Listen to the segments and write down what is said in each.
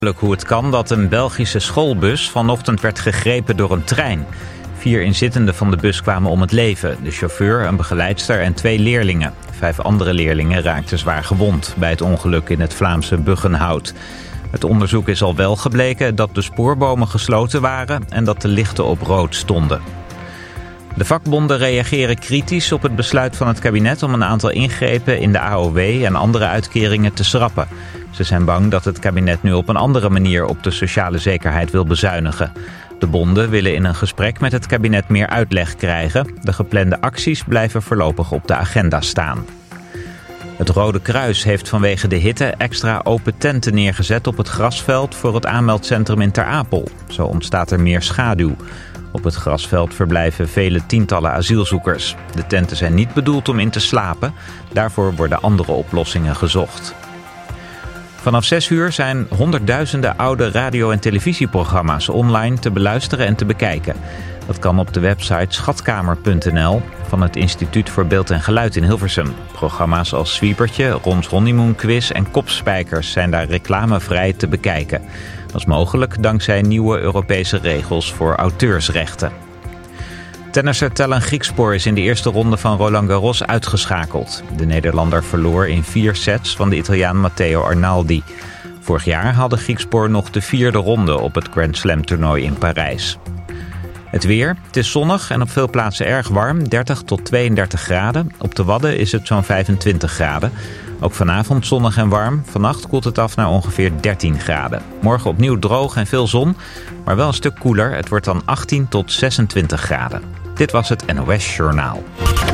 Hoe het kan dat een Belgische schoolbus vanochtend werd gegrepen door een trein. 4 inzittenden van de bus kwamen om het leven. De chauffeur, een begeleidster en 2 leerlingen. 5 andere leerlingen raakten zwaar gewond bij het ongeluk in het Vlaamse Buggenhout. Het onderzoek is al wel gebleken dat de spoorbomen gesloten waren en dat de lichten op rood stonden. De vakbonden reageren kritisch op het besluit van het kabinet om een aantal ingrepen in de AOW en andere uitkeringen te schrappen. Ze zijn bang dat het kabinet nu op een andere manier op de sociale zekerheid wil bezuinigen. De bonden willen in een gesprek met het kabinet meer uitleg krijgen. De geplande acties blijven voorlopig op de agenda staan. Het Rode Kruis heeft vanwege de hitte extra open tenten neergezet op het grasveld voor het aanmeldcentrum in Ter Apel. Zo ontstaat er meer schaduw. Op het grasveld verblijven vele tientallen asielzoekers. De tenten zijn niet bedoeld om in te slapen. Daarvoor worden andere oplossingen gezocht. Vanaf 6 uur zijn honderdduizenden oude radio- en televisieprogramma's online te beluisteren en te bekijken. Dat kan op de website schatkamer.nl van het Instituut voor Beeld en Geluid in Hilversum. Programma's als Swiepertje, Rons Honeymoon Quiz en Kopspijkers zijn daar reclamevrij te bekijken. Dat is mogelijk dankzij nieuwe Europese regels voor auteursrechten. Tennisser Tellen Griekspoor is in de eerste ronde van Roland Garros uitgeschakeld. De Nederlander verloor in 4 sets van de Italiaan Matteo Arnaldi. Vorig jaar haalde Griekspoor nog de 4e ronde op het Grand Slam toernooi in Parijs. Het weer. Het is zonnig en op veel plaatsen erg warm, 30 tot 32 graden. Op de Wadden is het zo'n 25 graden. Ook vanavond zonnig en warm. Vannacht koelt het af naar ongeveer 13 graden. Morgen opnieuw droog en veel zon, maar wel een stuk koeler. Het wordt dan 18 tot 26 graden. Dit was het NOS Journaal.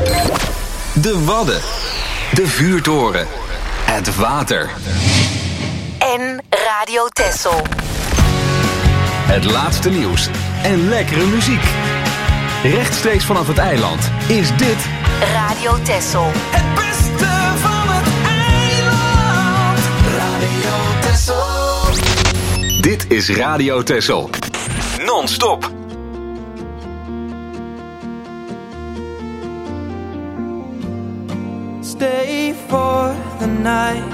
De Wadden. De vuurtoren. Het water. En Radio Texel. Het laatste nieuws en lekkere muziek. Rechtstreeks vanaf het eiland is dit Radio Texel. Het beste van het eiland. Radio Texel. Dit is Radio Texel. Non-stop. Stay for the night.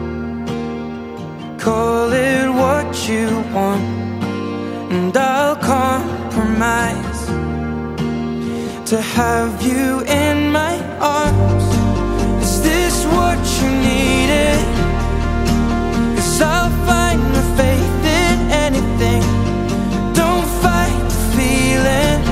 Call it what you want, and I'll compromise to have you in my arms. Is this what you needed? 'Cause I'll find the faith in anything. Don't fight the feeling.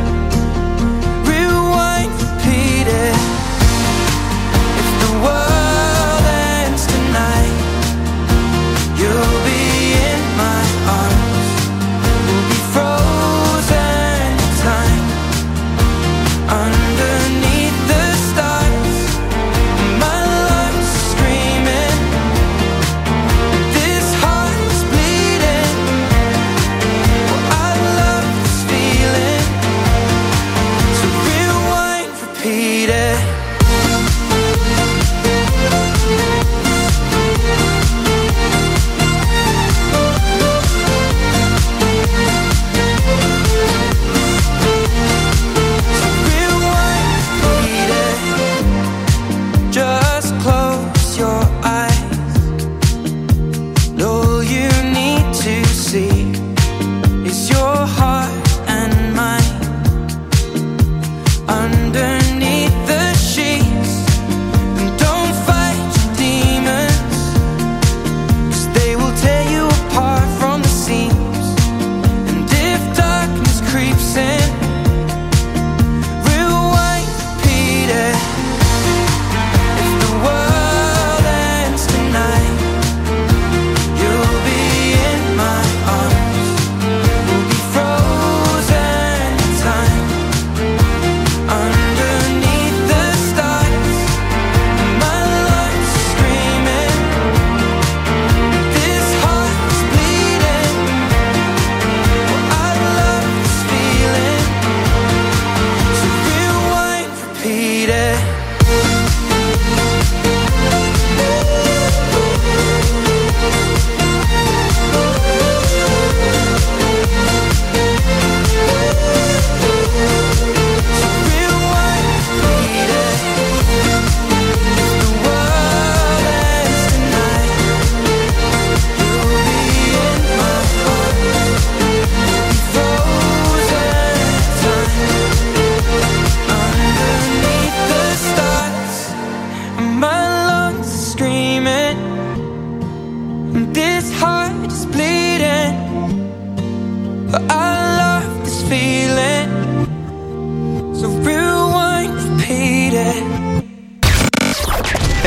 Rewind, repeat it. If the world ends tonight, you'll be in my arms. We'll be frozen in time underneath the stars.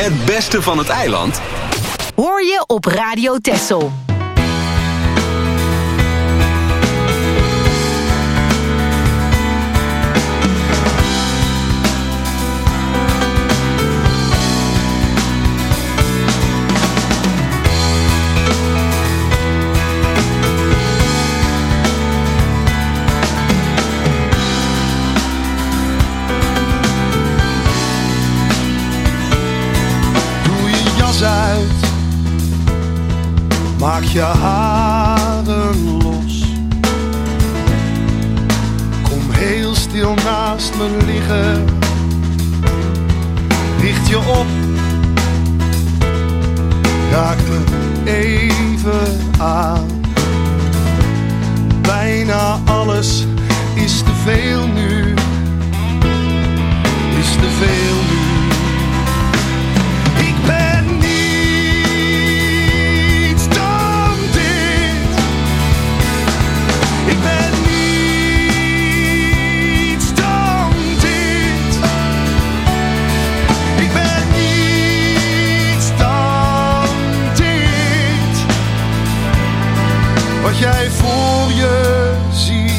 Het beste van het eiland hoor je op Radio Texel. Uit. Maak je haren los. Kom heel stil naast me liggen. Richt je op. Raak me even aan. Bijna alles is te veel nu. Is te veel nu. Ik ben wat jij voor je ziet.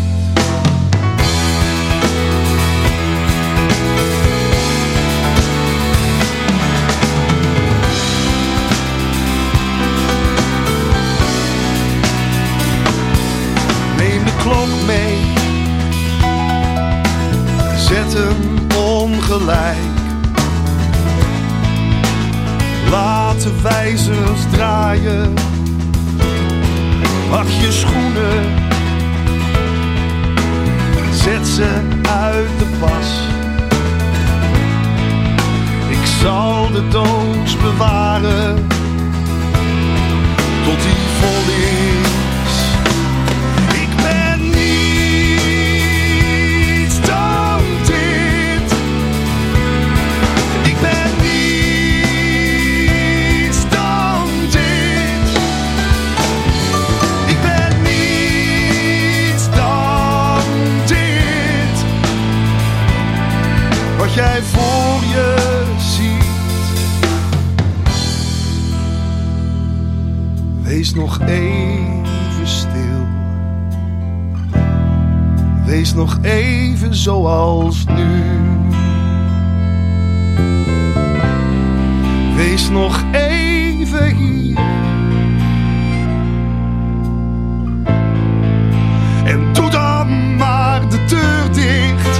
Neem de klok mee, zet hem ongelijk. Laat de wijzers draaien. Pak je schoenen, zet ze uit de pas. Ik zal de doos bewaren, tot die vol is. Ik ben niets dan dit. Ik ben niets dan dit. Wat jij voor je ziet. Wees nog even stil. Wees nog even zoals nu. Wees nog even hier. En doe dan maar de deur dicht.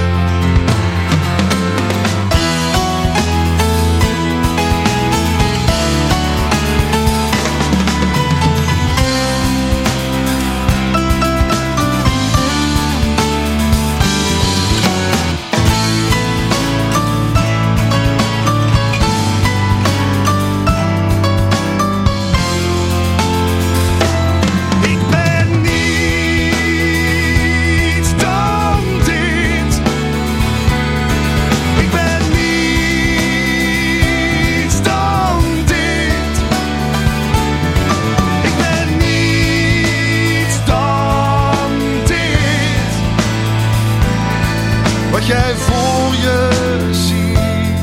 Jij voor je ziet.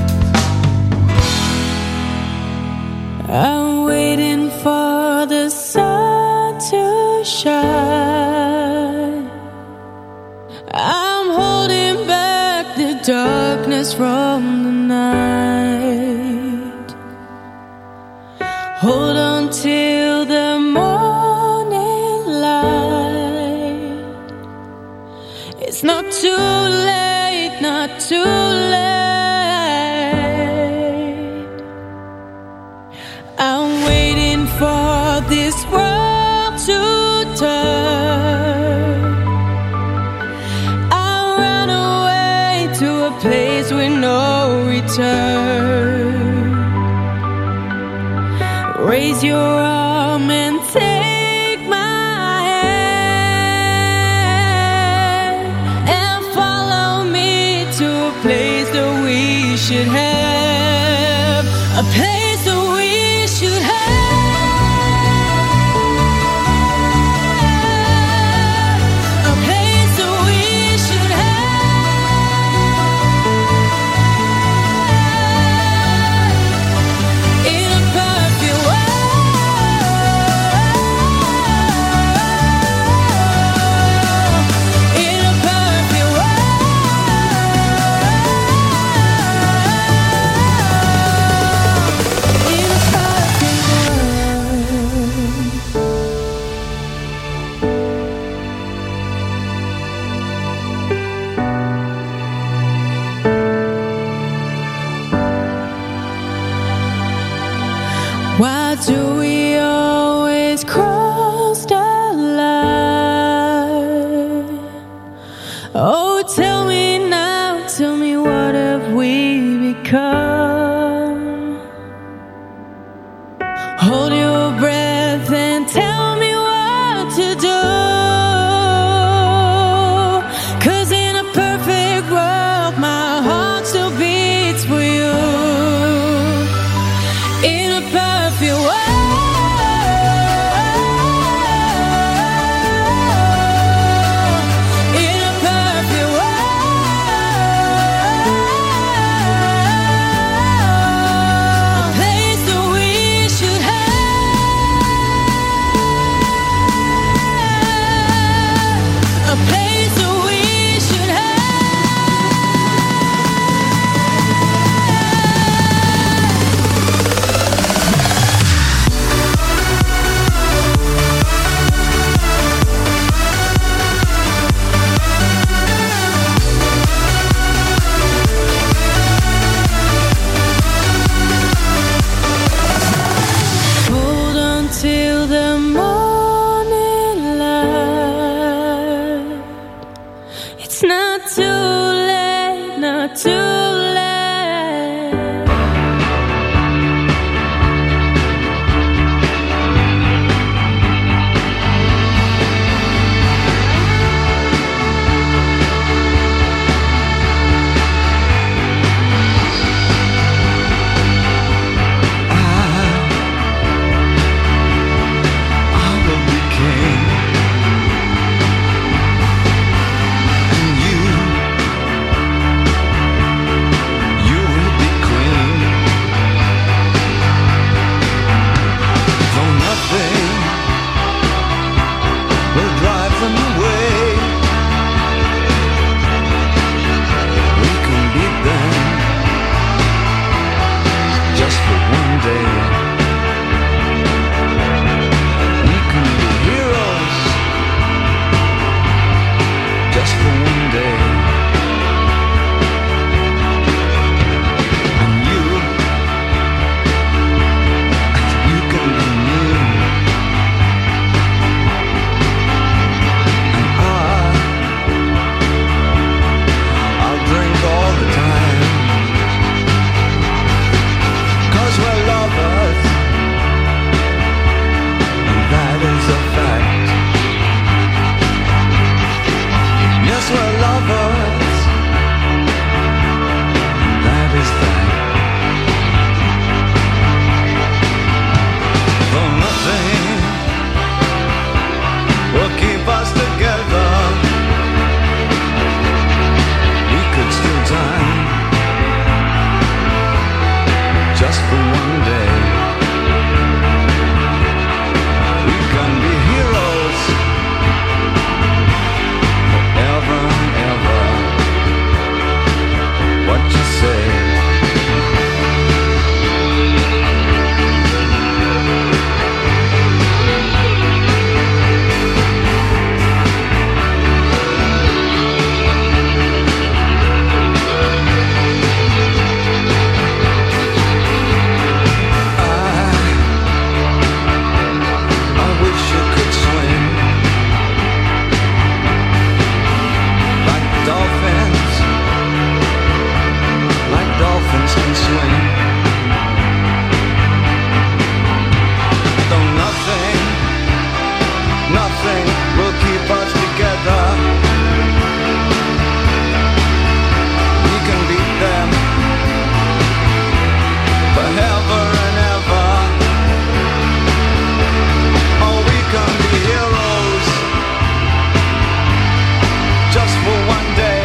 I'm waiting for the sun to shine. I'm holding back the darkness from the night. Hold on till the morning light. It's not too late, not too late. I'm waiting for this world to turn. I'll run away to a place with no return. Raise your arm and take my hand and follow me to a place that we should have. A place that we should have. A place that we should have. nothing will keep us together. We can beat them forever and ever. Oh, we can be heroes just for one day.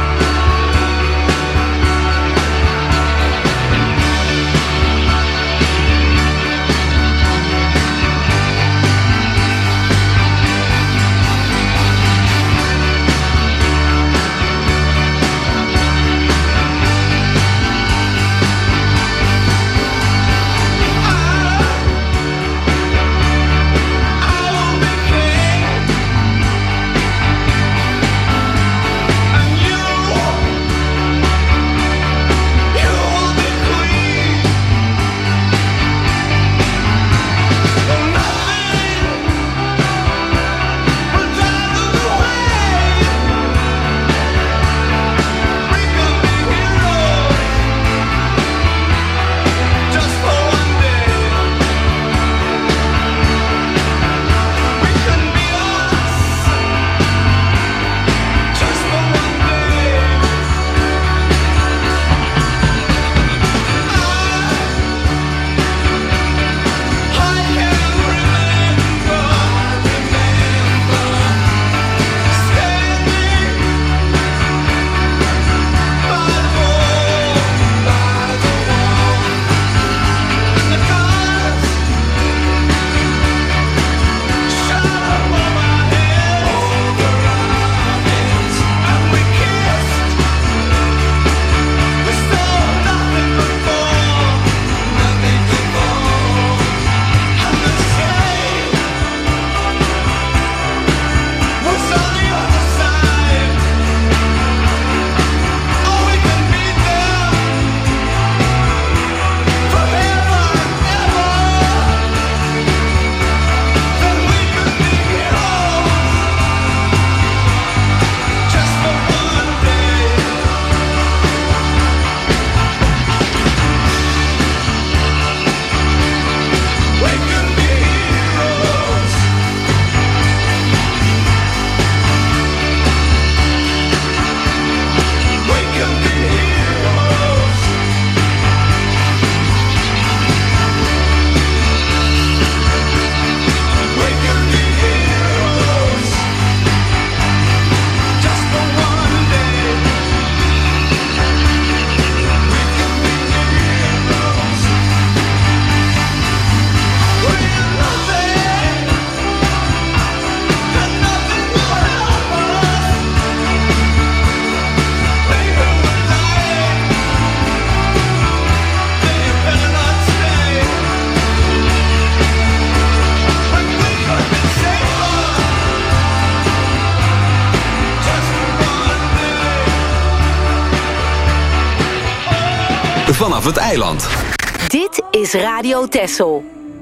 Vanaf het eiland. Dit is Radio Texel.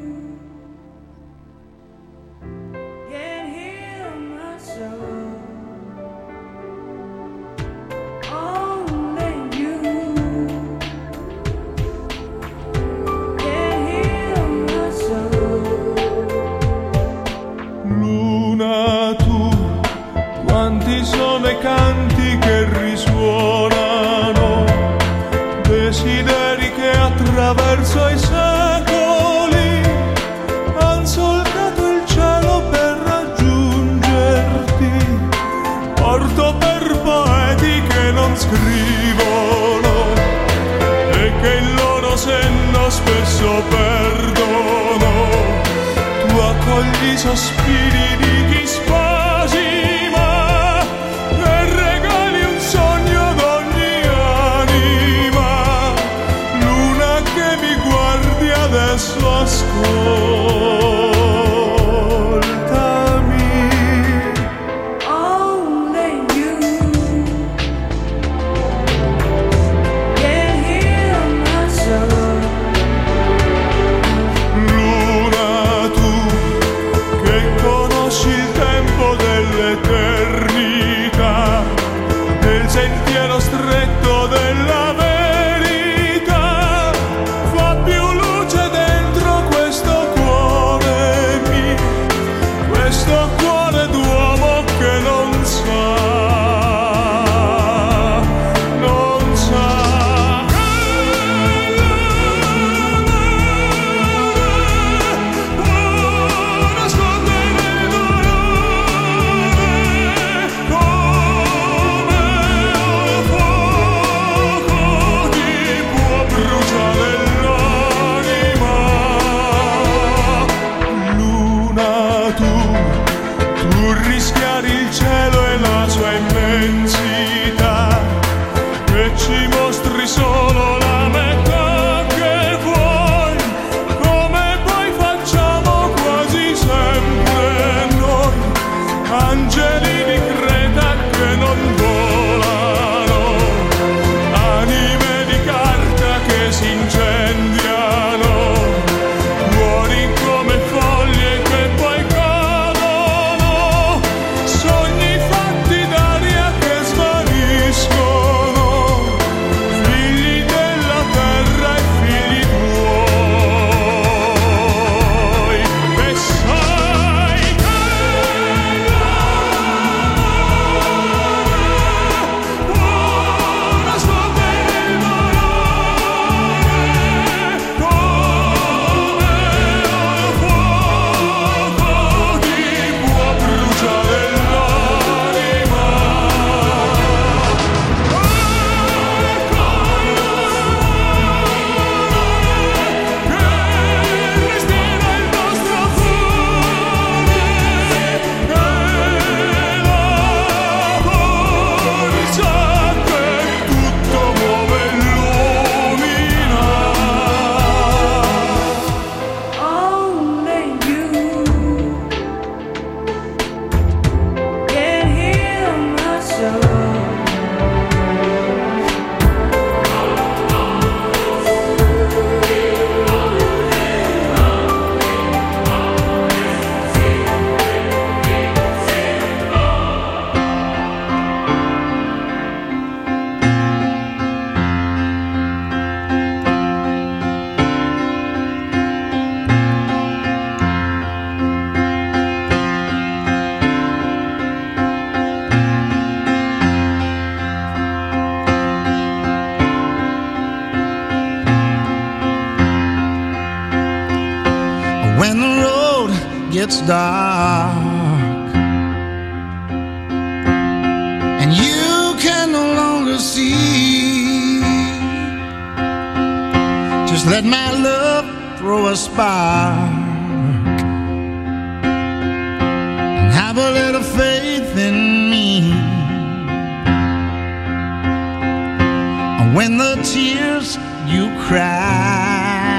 Luna, tu, quanti sono i canti che risuonano, desideri che attraverso i secoli han solcato il cielo per raggiungerti. Porto per poeti che non scrivono e che il loro senno spesso perdono. Tu accogli i sospiri di chi spasima e regali un sogno ad ogni anima. Luna che mi guardi adesso, ascoltami. Only you can heal my soul. Luna, tu che conosci il tempo tu rischiari il cielo e la sua immensità, e ci mostri solo la metà che vuoi, come poi facciamo quasi sempre noi, angeli di Creta che non volano, anime di carta che si incendiano, cuori come foglie che poi cadono, sogni fatti d'aria che svaniscono, figli della terra e figli tuoi, e sai che ora scopre il dolore come un fuoco ti può bruciare l'anima. Che respira il nostro cuore, e la forza che tutto muove e illumina. Only you can heal my soul. When the road gets dark and you can no longer see, just let my love throw a spark and have a little faith in me. And when the tears you cry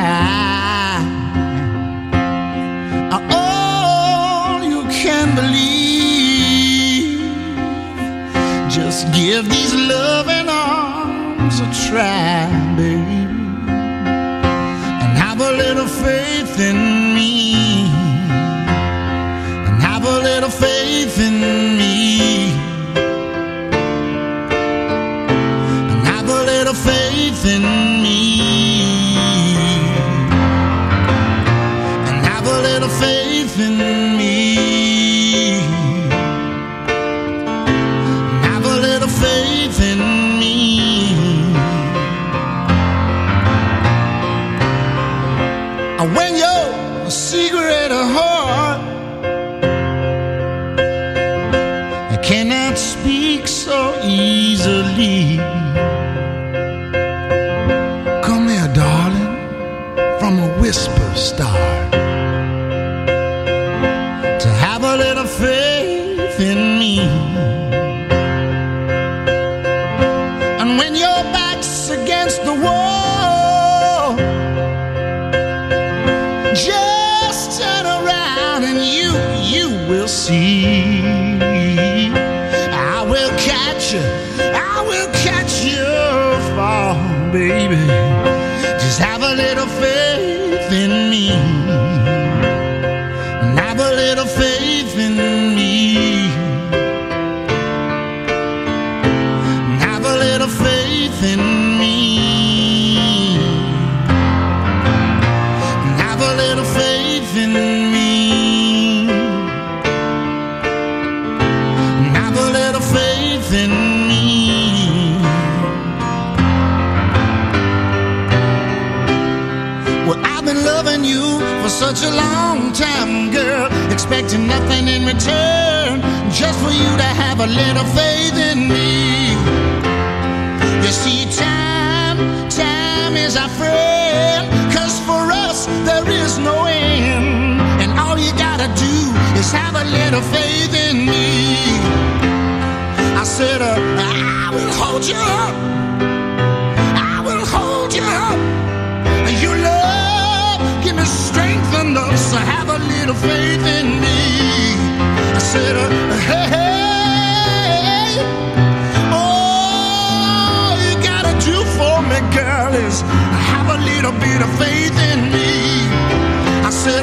are all you can believe, just give these loving arms a try, baby, and have a little faith in me, and have a little faith in me, and have a little faith in me, and have a little faith in me, and have a little faith in me. When your secret heart cannot speak so easily, come here, darling, from a whisper start, to have a little faith in me. And when your back's against the wall, just turn around and you will see. I will catch you fall, baby. Just have a little faith in me, and have a little faith in me, and have a little faith in me, and have a little faith in me, and have a little faith in me. Well, I've been loving you for such a long time, girl, expecting nothing in return, just for you to have a little faith in me. You see, time is our friend, 'cause for us there is no end, and all you gotta do is Please have a little faith in me. I said, I will hold you up. I will hold you up. Your love, give me strength enough, so have a little faith in me. I said, hey, hey, all you gotta do for me, girl, is have a little bit of faith in me. I said,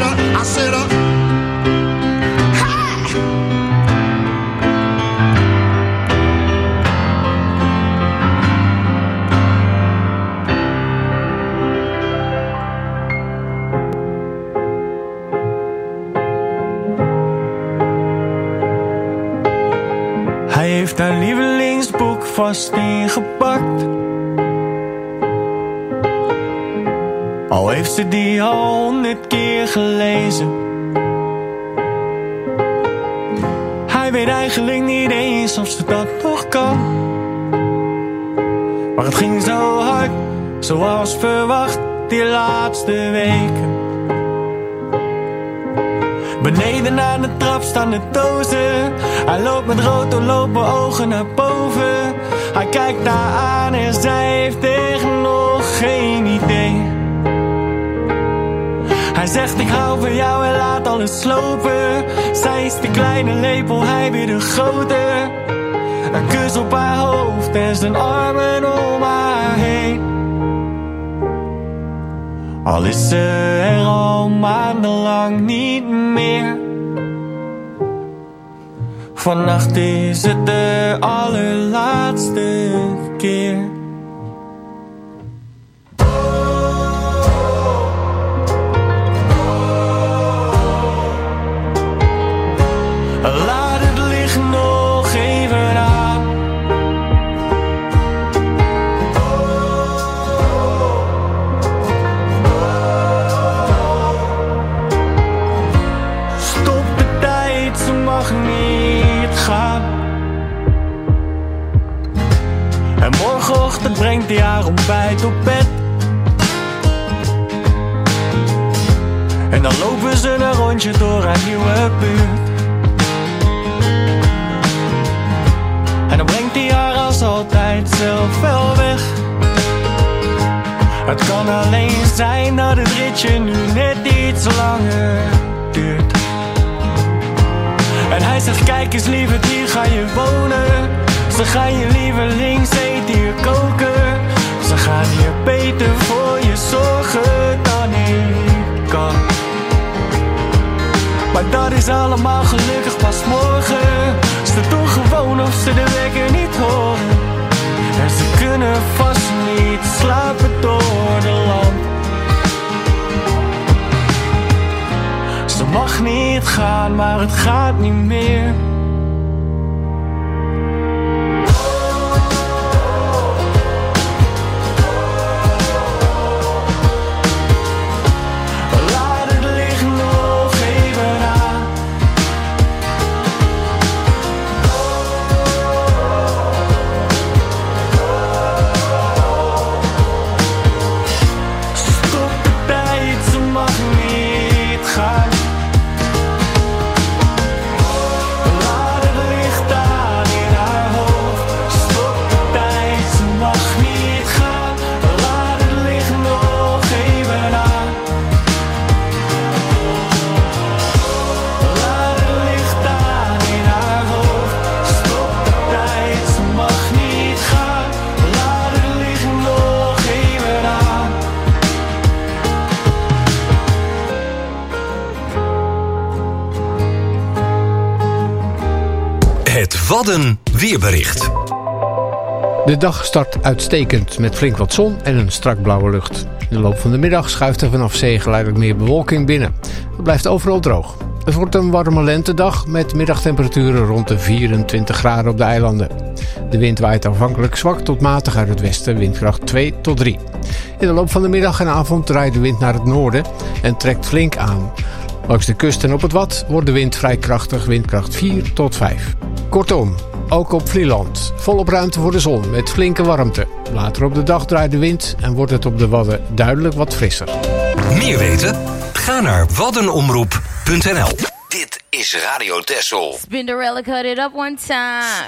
Hij heeft haar lievelingsboek vast ingepakt. Al heeft ze die al 100 keer gelezen. Hij weet eigenlijk niet eens of ze dat nog kan. Maar het ging zo hard, zoals verwacht, die laatste weken. Beneden aan de trap staan de dozen. Hij loopt met rood doorlopen ogen naar boven. Hij kijkt haar aan en zij heeft echt nog geen idee. Hij zegt ik hou van jou en laat alles slopen. Zij is de kleine lepel, hij weer de grote. Een kus op haar hoofd en zijn armen om haar heen. Al is ze er al maandenlang niet meer. Vannacht is het de allerlaatste keer. Laat het licht nog even aan. Stop de tijd, ze mag niet gaan. En morgenochtend brengt hij haar ontbijt op bed. En dan lopen ze een rondje door haar nieuwe buurt. En dan brengt hij haar als altijd zelf wel weg. Het kan alleen zijn dat het ritje nu net iets langer duurt. En hij zegt kijk eens lieverd, hier ga je wonen. Ze gaan je lievelingseten hier koken. Ze gaan hier beter voor je zorgen dan ik kan. Maar dat is allemaal gelukkig pas morgen. Ze doen gewoon of ze de wekker niet horen. En ze kunnen vast niet slapen door de lamp. Ze mag niet gaan, maar het gaat niet meer. Wadden weerbericht. De dag start uitstekend met flink wat zon en een strak blauwe lucht. In de loop van de middag schuift er vanaf zee geleidelijk meer bewolking binnen. Het blijft overal droog. Het wordt een warme lentedag met middagtemperaturen rond de 24 graden op de eilanden. De wind waait afhankelijk zwak tot matig uit het westen, windkracht 2 tot 3. In de loop van de middag en avond draait de wind naar het noorden en trekt flink aan. Langs de kust en op het Wad wordt de wind vrij krachtig, windkracht 4 tot 5. Kortom, ook op Vlieland volop ruimte voor de zon met flinke warmte. Later op de dag draait de wind en wordt het op de Wadden duidelijk wat frisser. Meer weten? Ga naar waddenomroep.nl. Dit is is Radio Texel. Spinderella cut it up one time.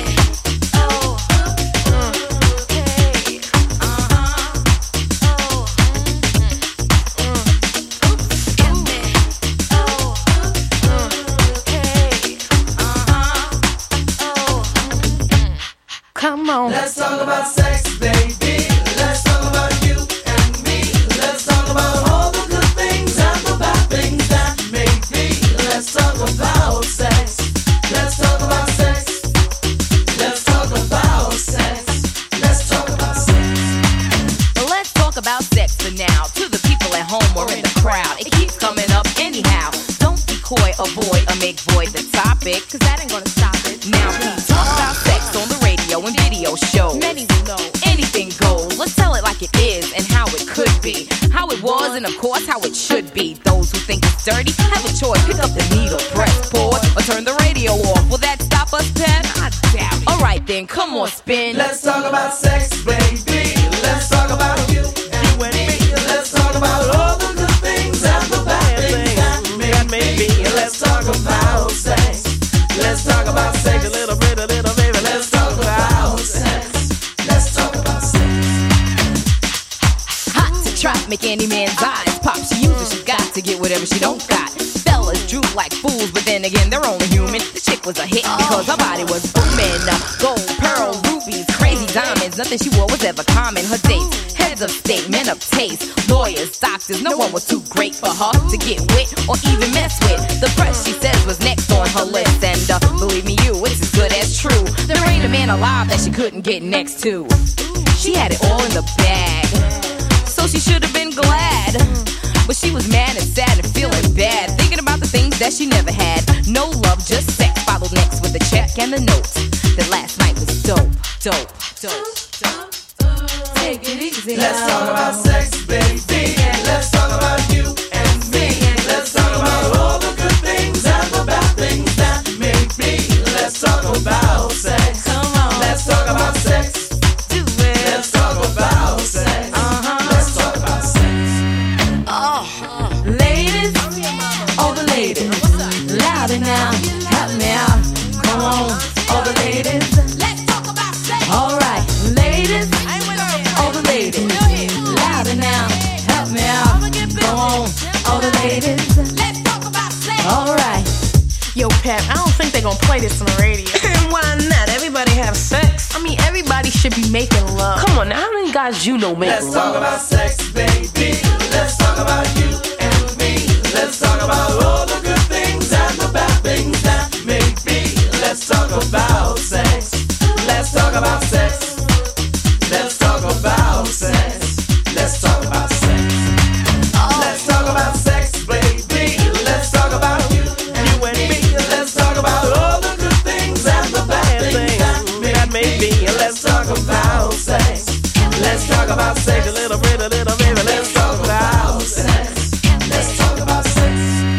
Come on. Let's talk about sex, baby. Let's talk about you and me. Let's talk about all the good things and the bad things that may be. Let's talk about sex. Let's talk about sex. Let's talk about sex. Let's talk about sex. Let's talk about sex for now. To the people at home or in the crowd, it keeps coming up anyhow. Don't be coy, avoid, or make void the topic, cause that ain't gonna stop it. Now please talk about sex on the radio and video shows. Many will know anything goes. Let's tell it like it is and how it could be, how it was, and of course how it should be. Those who think it's dirty have a choice. Pick up the needle, press pause, or turn the radio off. Will that stop us, Pep? I doubt it. Alright then, come on, spin. Let's talk about sex, baby. Let's talk about you and me. Let's talk about all the good things and the bad things that may be. Let's talk about sex. Let's talk about sex. A little bit, baby. Let's talk about sex. Let's talk about sex. Hot to trap, make any man's eyes pop. She uses, she got to get whatever she don't got. Fellas droop like fools, but then again, they're only human. The chick was a hit because her body was booming. Gold, pearl, rubies, crazy diamonds. Nothing she wore was ever common. Her dates, heads of state, men of taste, lawyers, doctors. No one was too great for her to get with or even mess with. The press, she says, was next on her list. And believe me, you, it's as good as true. There ain't a man alive that she couldn't get next to. She had it all in the bag, so she should have been glad. But she was mad and sad and feeling bad, thinking about the things that she never had. No love, just sex. Followed next with a check and a note that last night was dope, dope, dope, dope. Take it easy. Let's talk about sex, baby. Let's talk about you and me. Let's talk about all the good things and the bad things that may be. Let's talk about sex. Come on. Let's talk about sex. Do it. Let's talk about sex. Let's talk about sex. Ladies, all the ladies, louder now, help me out. Come on, all the ladies, let's talk about sex. All right, ladies, all the ladies, louder now, help me out. Come on, all the ladies, let's talk about sex. All right. Yo, Pep, I don't think they're gonna play this on the radio. Why not? Everybody have sex. I mean, everybody should be making love. Come on, now, how many guys you know make Let's love? talk about sex, baby. Let's talk about you and me. Let's talk about all the good things and the bad things that may be. Let's talk about sex. Let's talk about sex. Let's talk about sex. Let's talk about sex. Let's talk about sex, baby. Let's talk about you and me. Let's talk about all the good things and the bad things that may be. Let's talk about sex. Let's talk about sex. A little bit, baby. Let's talk about sex. Let's talk about sex.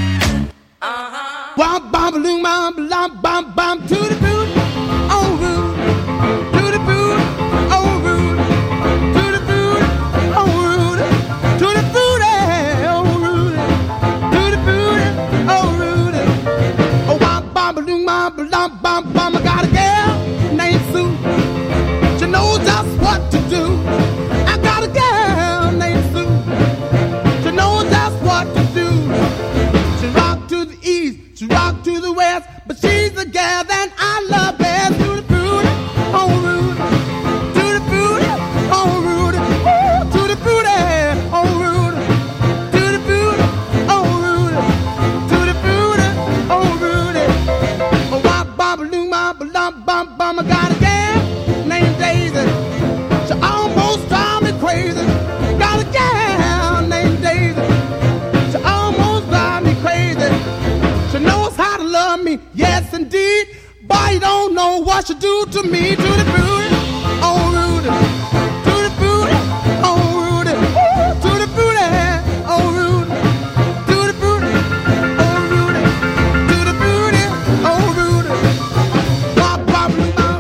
Womp bom balloon bom bom bom bom to the boot, oh root, to the boot, oh root, to the boot, oh root, to the boot, oh root, to the boot, oh root. Oh womp bom balloon bom bom bom bom. I got a girl named Sue. She knows just what to do. I got a girl named Sue. She knows just what to do. She rock to the east, she rock to the west, but she's the gal that I love best. To the booty, oh Rudy, to the booty, oh Rudy, ooh, to the booty, oh Rudy, to the booty, oh Rudy, to the booty, oh Rudy. Oh, wop, bop, loom, bop, bum, bum, bum. I got a gal named Daisy. She almost drives me crazy. Got a gal named Daisy. She almost drives me crazy. She knows how to love me, yes indeed. Boy, you don't know what she do to me. To the booty, oh Rudy. To the booty, oh Rudy. Ooh, to the booty, oh Rudy. To the booty, oh Rudy. To the booty, oh Rudy. Bop, bop, bop.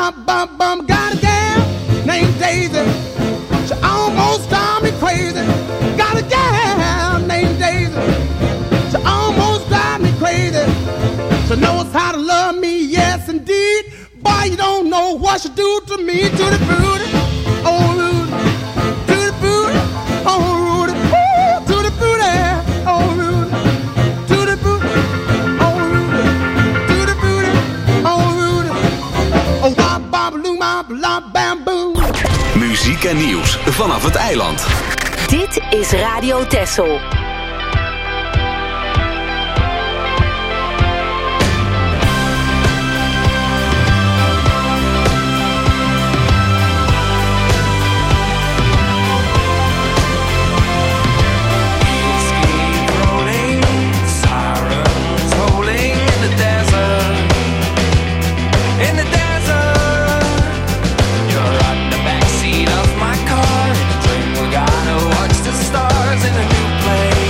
Got a gal named Daisy. She almost drive me crazy. Got a gal named Daisy. She almost drive me crazy. She knows how to love me, yes indeed. Boy, you don't know what she do to me. To the booty, oh Rudy. To the booty, oh Rudy. Ooh, to the booty, oh Rudy. To the booty, oh Rudy. To the booty, oh Rudy. Oh, wop, bop, loom, bop, lop, bamboo. Muziek en nieuws vanaf het eiland. Dit is Radio Texel. Stars in a new place.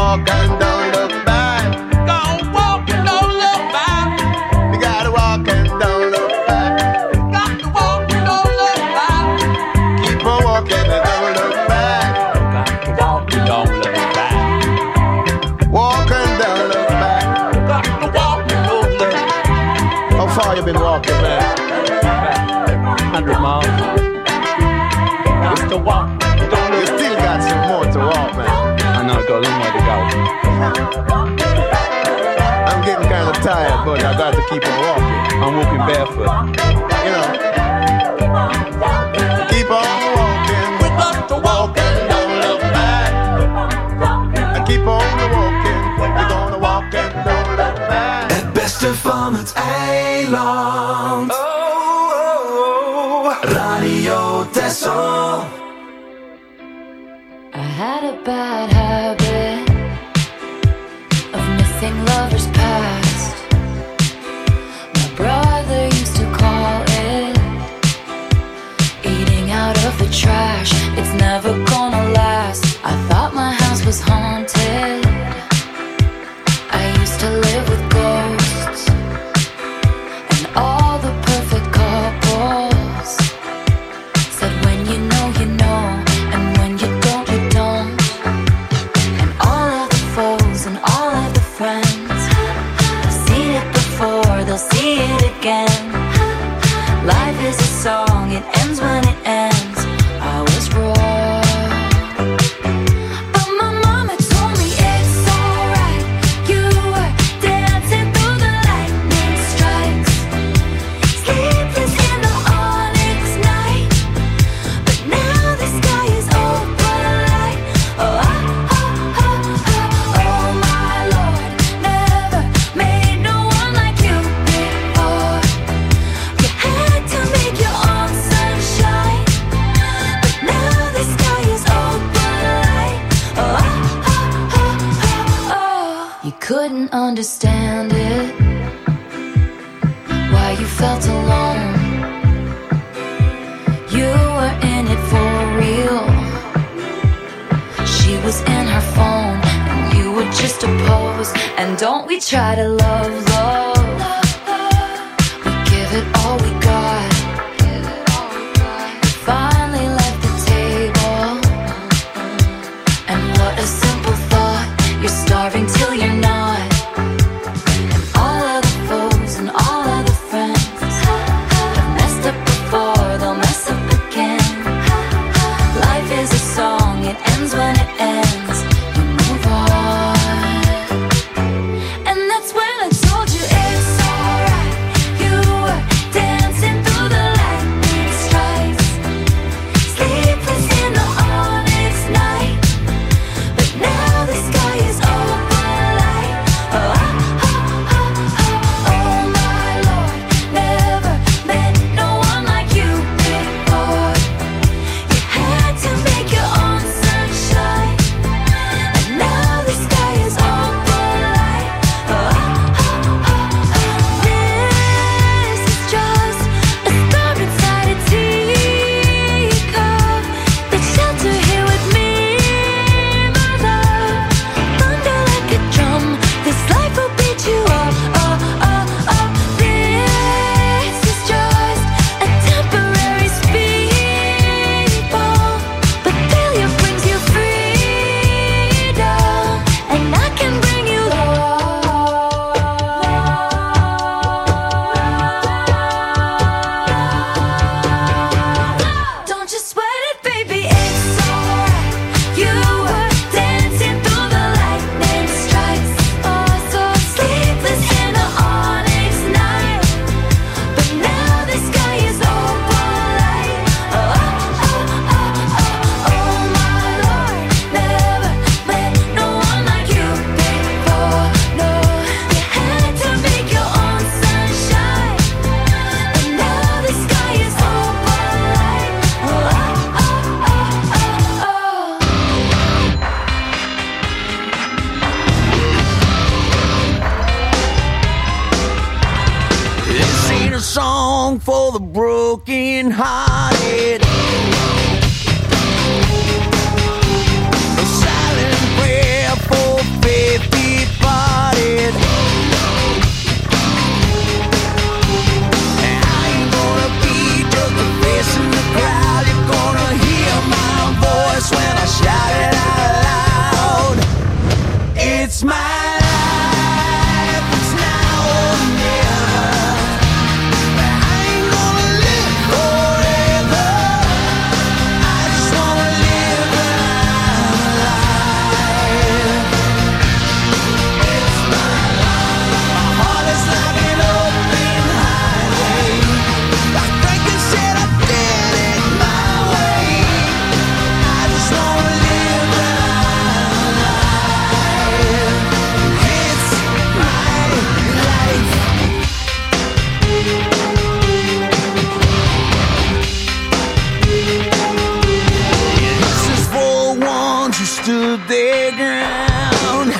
walk and don't look back. Go walk and don't look back. You gotta walk and don't look back. Got to walk and don't look back. Keep on walking and don't look back. Got to walk and don't look back. Walk and don't look back. Got to walk and don't look back. How far you been walking, man? 100 miles. Just to walk. You still got some more to walk, man. I know, got a long way to go. I'm getting kind of tired, but I got to keep on walking. I'm walking barefoot. You know. Keep on walking. We got to walk and don't look back. And keep on walking. We're gonna walk and don't look back. Het beste van het eiland. Radio Texel. I had a bad habit of missing lovers past. My brother used to call it eating out of the trash. It's never gonna last. I thought my house was haunted. I used to live with ghosts and all the perfect couples said when you know, you know, and when you don't, you don't. And all of the foes and all of the friends have seen it before, they'll see it again. Life is a song, it ends when it ends. I was wrong, but my mama told me it's alright. You were dancing through the lightning strikes, sleepless in the onyx night. But now the sky is open light. Oh, oh, oh, oh, oh, oh my Lord, never made no one like you before. You had to make your own sunshine, but now the sky is open light. Oh, oh, oh, oh, oh. You couldn't understand it, why you felt alone. You were in it for real. She was in her phone and you were just a pose. And don't we try to love, love. We give it all we got. We finally left the table. And what a simple thought. You're starving till you're not. And all of the foes and all of the friends have messed up before, they'll mess up again. Life is a song, it ends when it ends. You move on. And that's when I told you it's alright. You were dancing through the lightning strikes, sleepless in the onyx night. But now the sky is open light. Oh, oh, oh, oh, oh, oh my Lord, never met no one like you before. You had to make your own sunshine, and now the sky is open light. Oh, oh, oh, oh. This is just a storm inside a teacup. The shelter here with me, my love. Thunder like a drum, this life will beat you up. Oh, oh, oh. This is just a temporary speed bump, but failure brings you freedom, and I can bring you love. Don't you sweat it, baby, it's alright. You were dancing through the lightning strikes, oh so sleepless in the onyx night. But now the sky is open light. Oh, oh, oh, oh, oh my Lord, never met no one like you before. No, you had to make your own sunshine, and now the sky is open light. Oh, oh, oh, oh, oh, oh. This ain't a song for the broken hearted. A silent prayer for It's my life, it's now or never. I ain't gonna live forever. I just wanna live my life. It's my life. My heart is like an open highway. Like Franklin said, I did it my way. I just wanna live my life. It's my life. This is for ones who stood their ground.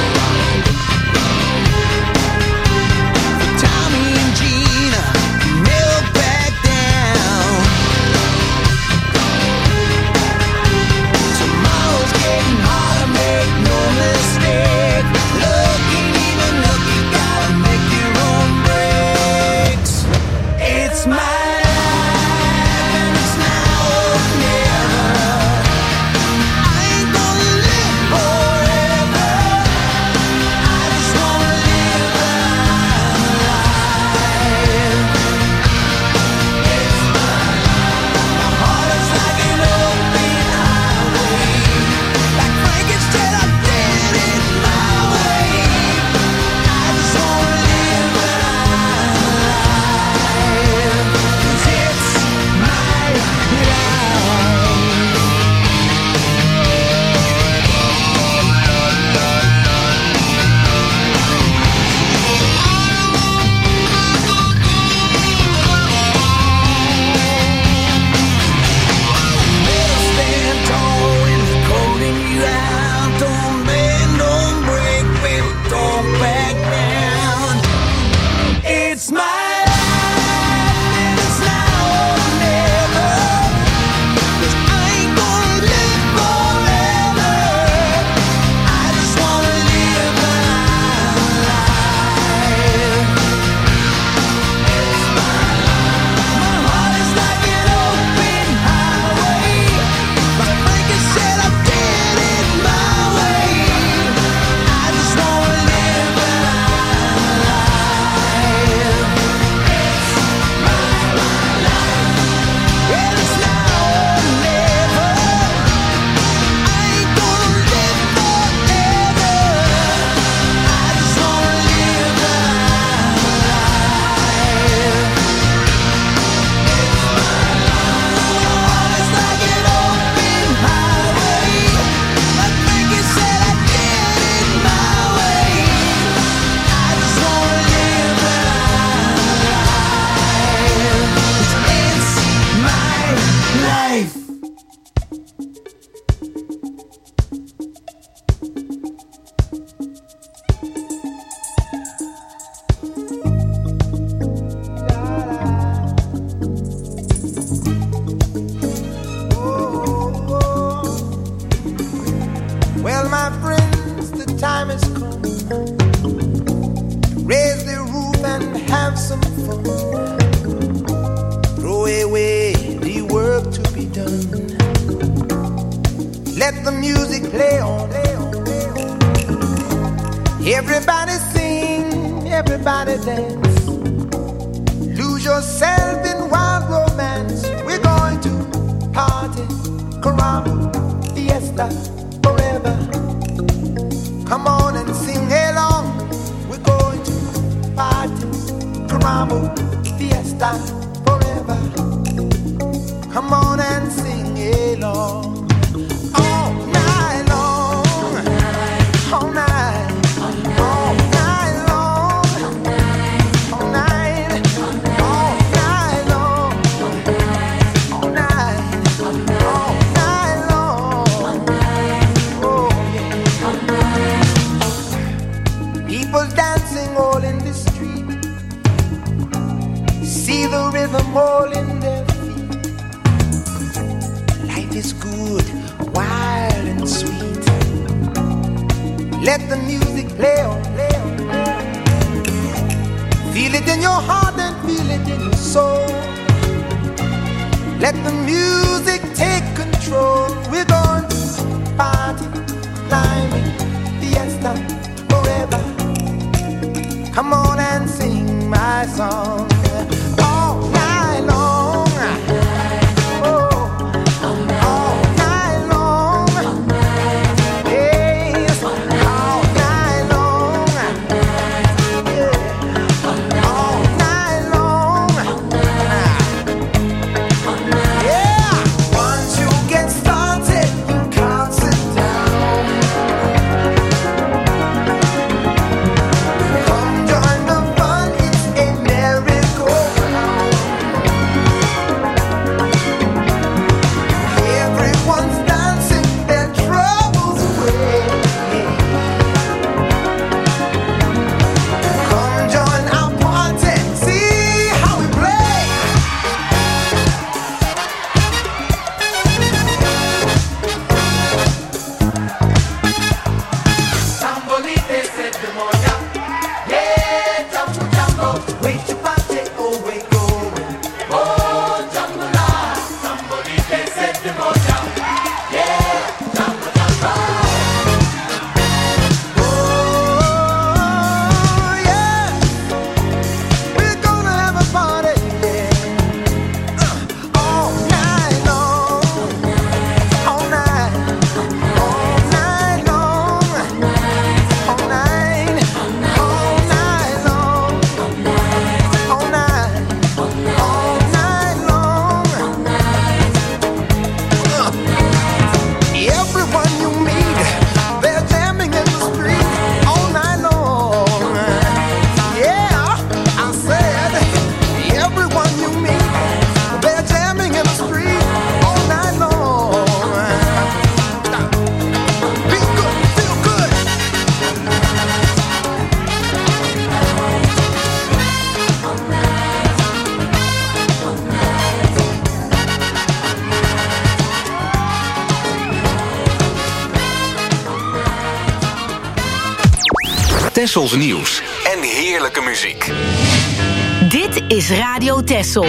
For Tommy and Gina, never back down. Tomorrow's getting harder, make no mistake. Look ain't even look, you gotta make your own breaks. It's my life and it's now or never. I ain't gonna live forever. I just wanna live my life. It's my life. My heart is like an open highway. Like Franklin said, I did it my way. I just wanna live my life. 'Cause it's my life. Stand tall when they're calling you out. Don't bend, don't break, baby, don't back down. It's my life and it's now or never. 'Cause I ain't gonna live forever. I just wanna live my life. It's my life. My heart is like an open highway. Like Franklin said, I did it my way. I just wanna live my life. It's my life. Well, it's now or never. I ain't gonna live forever. I just wanna live my life. It's like an open highway. Like Frankie said, I did it my way. I just wanna live my life. It's my life. Well, my friends, the time has come. Raise the roof and have some fun. Throw away the work to be done. Let the music play on. Everybody sing, everybody dance. Lose yourself in wild romance. We're going to party, caramba, fiesta, forever. Come on and sing along. We're going to party, caramba, fiesta, forever. Come on and sing along. All night long, all night, all night long, all night, all night long, all night, all night long. Oh yeah. People dancing all in the street. See the rhythm all in their feet. Life is good, wild and sweet. Let the music play on, play on, play on. Feel it in your heart and feel it in your soul. Let the music take control. We're going to party, climbing, fiesta, Tessels nieuws en heerlijke muziek. Dit is Radio Tessel.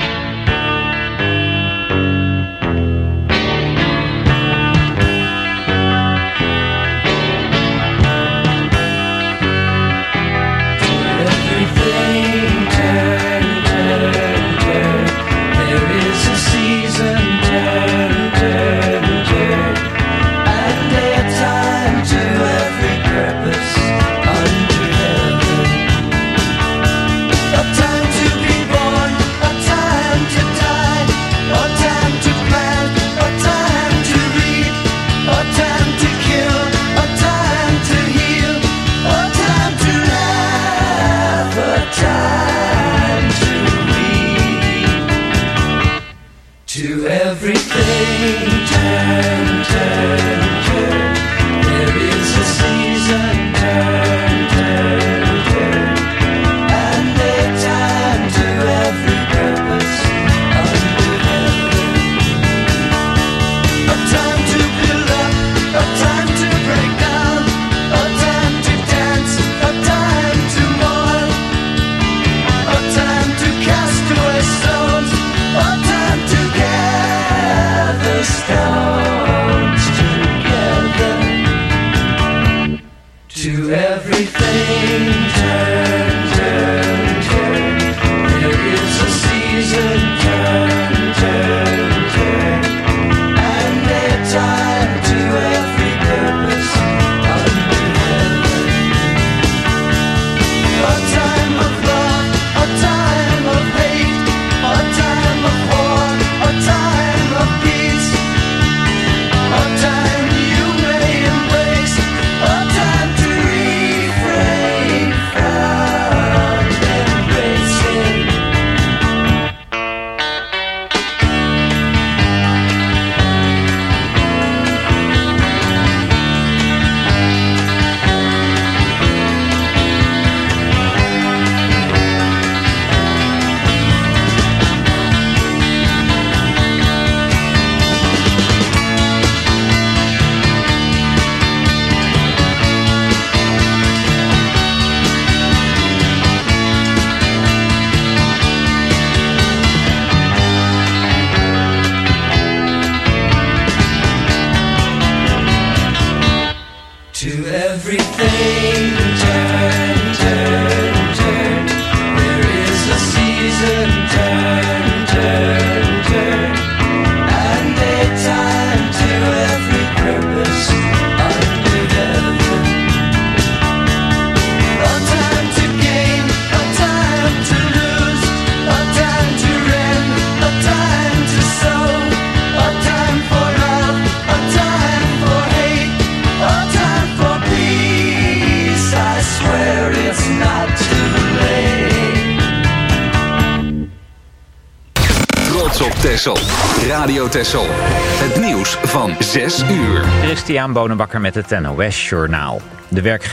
Radio Tessel. Het nieuws van 6 uur. Christian Bonenbakker met het NOS Journaal. De werkgever